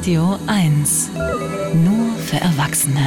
Radio 1. Nur für Erwachsene.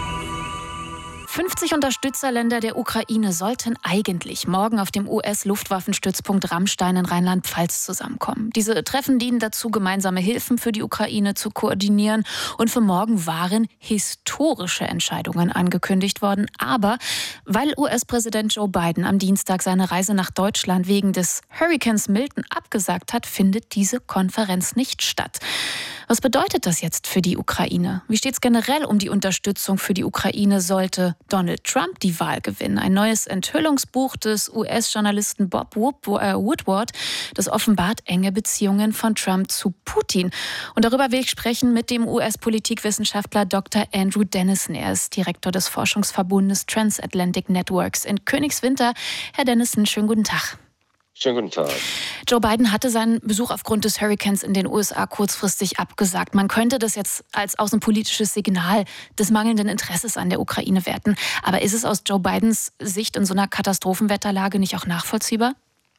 50 Unterstützerländer der Ukraine sollten eigentlich morgen auf dem US-Luftwaffenstützpunkt Ramstein in Rheinland-Pfalz zusammenkommen. Diese Treffen dienen dazu, gemeinsame Hilfen für die Ukraine zu koordinieren. Und für morgen waren historische Entscheidungen angekündigt worden. Aber weil US-Präsident Joe Biden am Dienstag seine Reise nach Deutschland wegen des Hurrikans Milton abgesagt hat, findet diese Konferenz nicht statt. Was bedeutet das jetzt für die Ukraine? Wie steht es generell um die Unterstützung für die Ukraine, sollte Donald Trump die Wahl gewinnen? Ein neues Enthüllungsbuch des US-Journalisten Bob Woodward, das offenbart enge Beziehungen von Trump zu Putin. Und darüber will ich sprechen mit dem US-Politikwissenschaftler Dr. Andrew Dennison. Er ist Direktor des Forschungsverbundes Transatlantic Networks in Königswinter. Herr Dennison, schönen guten Tag. Schönen guten Tag. Joe Biden hatte seinen Besuch aufgrund des Hurrikans in den USA kurzfristig abgesagt. Man könnte das jetzt als außenpolitisches Signal des mangelnden Interesses an der Ukraine werten. Aber ist es aus Joe Bidens Sicht in so einer Katastrophenwetterlage nicht auch nachvollziehbar?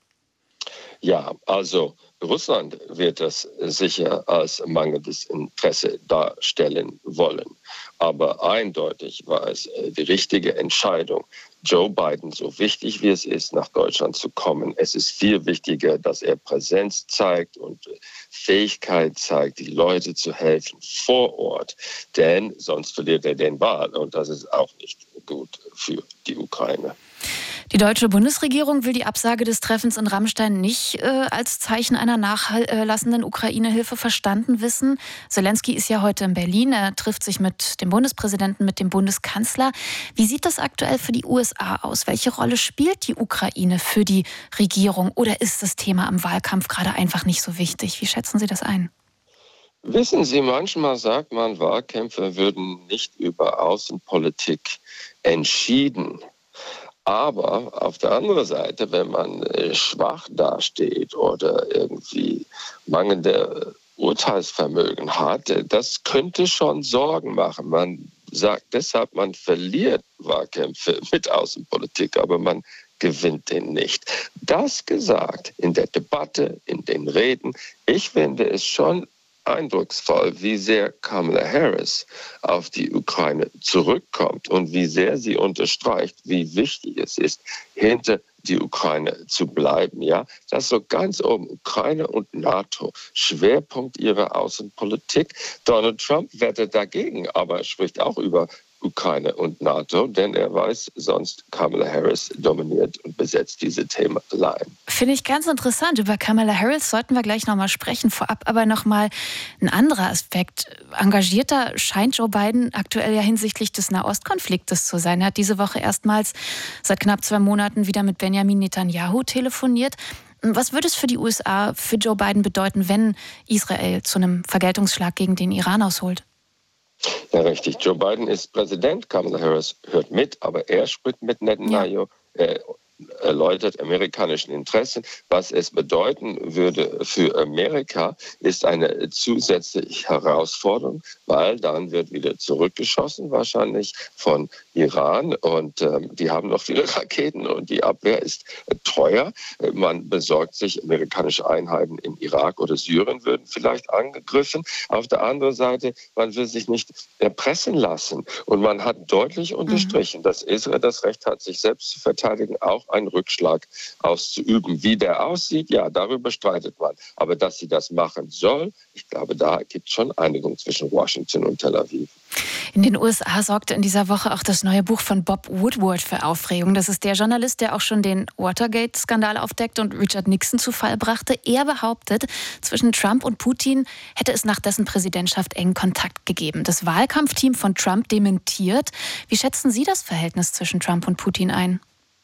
Ja, also Russland wird das sicher als mangelndes Interesse darstellen wollen. Aber eindeutig war es die richtige Entscheidung, Joe Biden, so wichtig wie es ist, nach Deutschland zu kommen. Es ist viel wichtiger, dass er Präsenz zeigt und Fähigkeit zeigt, die Leute zu helfen vor Ort. Denn sonst verliert er den Wahl und das ist auch nicht gut für die Ukraine. Die deutsche Bundesregierung will die Absage des Treffens in Ramstein nicht als Zeichen einer nachlassenden Ukraine-Hilfe verstanden wissen. Zelensky ist ja heute in Berlin. Er trifft sich mit dem Bundespräsidenten, mit dem Bundeskanzler. Wie sieht das aktuell für die USA aus? Welche Rolle spielt die Ukraine für die Regierung? Oder ist das Thema im Wahlkampf gerade einfach nicht so wichtig? Wie schätzen Sie das ein? Wissen Sie, manchmal sagt man, Wahlkämpfe würden nicht über Außenpolitik entschieden. Aber auf der anderen Seite, wenn man schwach dasteht oder irgendwie mangelnde Urteilsvermögen hat, das könnte schon Sorgen machen. Man sagt deshalb, man verliert Wahlkämpfe mit Außenpolitik, aber man gewinnt den nicht. Das gesagt in der Debatte, in den Reden, ich finde es schon eindrucksvoll, wie sehr Kamala Harris auf die Ukraine zurückkommt und wie sehr sie unterstreicht, wie wichtig es ist, hinter die Ukraine zu bleiben. Ja, das so ganz oben, Ukraine und NATO, Schwerpunkt ihrer Außenpolitik. Donald Trump wettet dagegen, aber spricht auch über Ukraine und NATO, denn er weiß, sonst Kamala Harris dominiert und besetzt diese Themen allein. Finde ich ganz interessant. Über Kamala Harris sollten wir gleich nochmal sprechen. Vorab aber nochmal ein anderer Aspekt. Engagierter scheint Joe Biden aktuell ja hinsichtlich des Nahostkonfliktes zu sein. Er hat diese Woche erstmals seit knapp 2 Monaten wieder mit Benjamin Netanyahu telefoniert. Was würde es für die USA, für Joe Biden bedeuten, wenn Israel zu einem Vergeltungsschlag gegen den Iran ausholt? Ja, richtig. Joe Biden ist Präsident, Kamala Harris hört mit, aber er spricht mit Netanyahu. Ja. Erläutert amerikanischen Interessen. Was es bedeuten würde für Amerika, ist eine zusätzliche Herausforderung, weil dann wird wieder zurückgeschossen, wahrscheinlich von Iran. Und die haben noch viele Raketen und die Abwehr ist teuer. Man besorgt sich, amerikanische Einheiten im Irak oder Syrien würden vielleicht angegriffen. Auf der anderen Seite, man will sich nicht erpressen lassen. Und man hat deutlich unterstrichen, dass Israel das Recht hat, sich selbst zu verteidigen, auch einen Rückschlag auszuüben. Wie der aussieht, ja, darüber streitet man. Aber dass sie das machen soll, ich glaube, da gibt es schon Einigung zwischen Washington und Tel Aviv. In den USA sorgte in dieser Woche auch das neue Buch von Bob Woodward für Aufregung. Das ist der Journalist, der auch schon den Watergate-Skandal aufdeckte und Richard Nixon zu Fall brachte. Er behauptet, zwischen Trump und Putin hätte es nach dessen Präsidentschaft engen Kontakt gegeben. Das Wahlkampfteam von Trump dementiert. Wie schätzen Sie das Verhältnis zwischen Trump und Putin ein?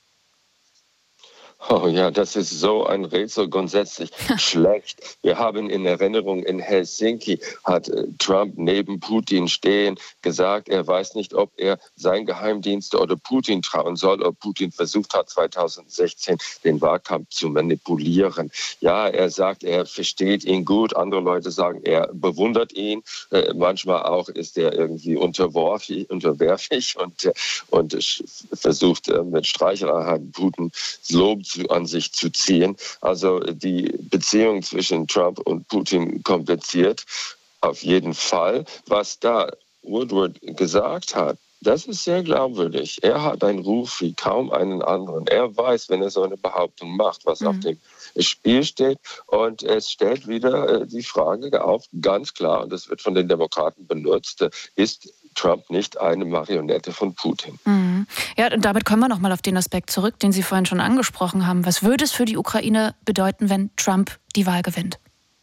Oh ja, das ist so ein Rätsel, grundsätzlich schlecht. Wir haben in Erinnerung, in Helsinki hat Trump neben Putin stehen, gesagt, er weiß nicht, ob er sein Geheimdienste oder Putin trauen soll, ob Putin versucht hat, 2016 den Wahlkampf zu manipulieren. Ja, er sagt, er versteht ihn gut. Andere Leute sagen, er bewundert ihn. Manchmal auch ist er irgendwie unterwerfig und versucht mit Streicheleinheiten Putins Lob an sich zu ziehen. Also die Beziehung zwischen Trump und Putin kompliziert. auf jeden Fall. Was da Woodward gesagt hat, das ist sehr glaubwürdig. Er hat einen Ruf wie kaum einen anderen. Er weiß, wenn er so eine Behauptung macht, was auf dem Spiel steht. Und es stellt wieder die Frage auf, ganz klar, und das wird von den Demokraten benutzt, ist Trump nicht eine Marionette von Putin. Ja, und damit kommen wir nochmal auf den Aspekt zurück, den Sie vorhin schon angesprochen haben. Was würde es für die Ukraine bedeuten, wenn Trump die Wahl gewinnt?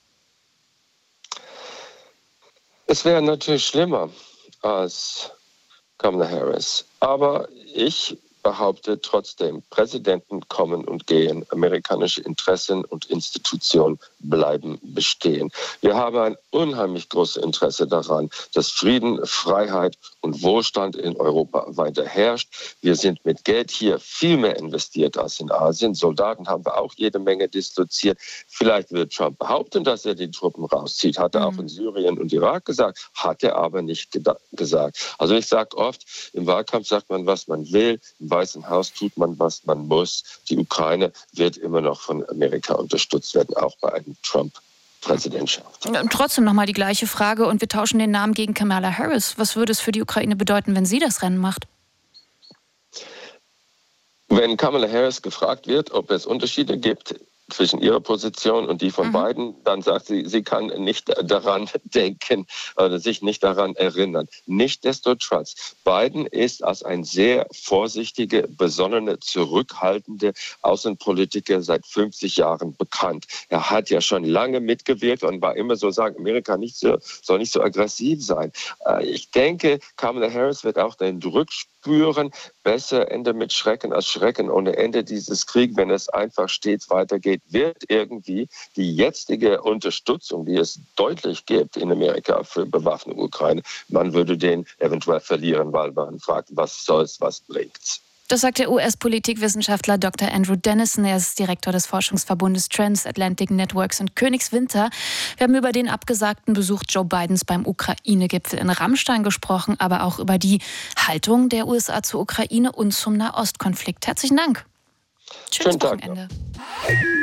Es wäre natürlich schlimmer als Kamala Harris. Aber ich behaupte trotzdem, Präsidenten kommen und gehen, amerikanische Interessen und Institutionen bleiben bestehen. Wir haben ein unheimlich großes Interesse daran, dass Frieden, Freiheit und Wohlstand in Europa weiter herrscht. Wir sind mit Geld hier viel mehr investiert als in Asien. Soldaten haben wir auch jede Menge disloziert. Vielleicht wird Trump behaupten, dass er die Truppen rauszieht. Hat er auch in Syrien und Irak gesagt, hat er aber nicht gesagt. Also ich sage oft, im Wahlkampf sagt man, was man will. Im Weißen Haus tut man, was man muss. Die Ukraine wird immer noch von Amerika unterstützt werden, auch bei einem Trump-Präsidentschaft. Trotzdem nochmal die gleiche Frage und wir tauschen den Namen gegen Kamala Harris. Was würde es für die Ukraine bedeuten, wenn sie das Rennen macht? Wenn Kamala Harris gefragt wird, ob es Unterschiede gibt zwischen ihrer Position und die von Biden, dann sagt sie, sie kann nicht daran denken oder sich nicht daran erinnern. Nichtsdestotrotz, Biden ist als ein sehr vorsichtiger, besonnener, zurückhaltender Außenpolitiker seit 50 Jahren bekannt. Er hat ja schon lange mitgewirkt und war immer so, sagen, Amerika soll nicht so aggressiv sein. Ich denke, Kamala Harris wird auch den Druck spüren, besser Ende mit Schrecken als Schrecken. Ohne Ende dieses Krieg, wenn es einfach stets weitergeht, wird irgendwie die jetzige Unterstützung, die es deutlich gibt in Amerika für bewaffnete Ukraine, man würde den eventuell verlieren, weil man fragt, was soll's, was bringt's. Das sagt der US-Politikwissenschaftler Dr. Andrew Dennison. Er ist Direktor des Forschungsverbundes Transatlantic Networks in Königswinter. Wir haben über den abgesagten Besuch Joe Bidens beim Ukraine-Gipfel in Ramstein gesprochen, aber auch über die Haltung der USA zur Ukraine und zum Nahostkonflikt. Herzlichen Dank. Schönes Wochenende.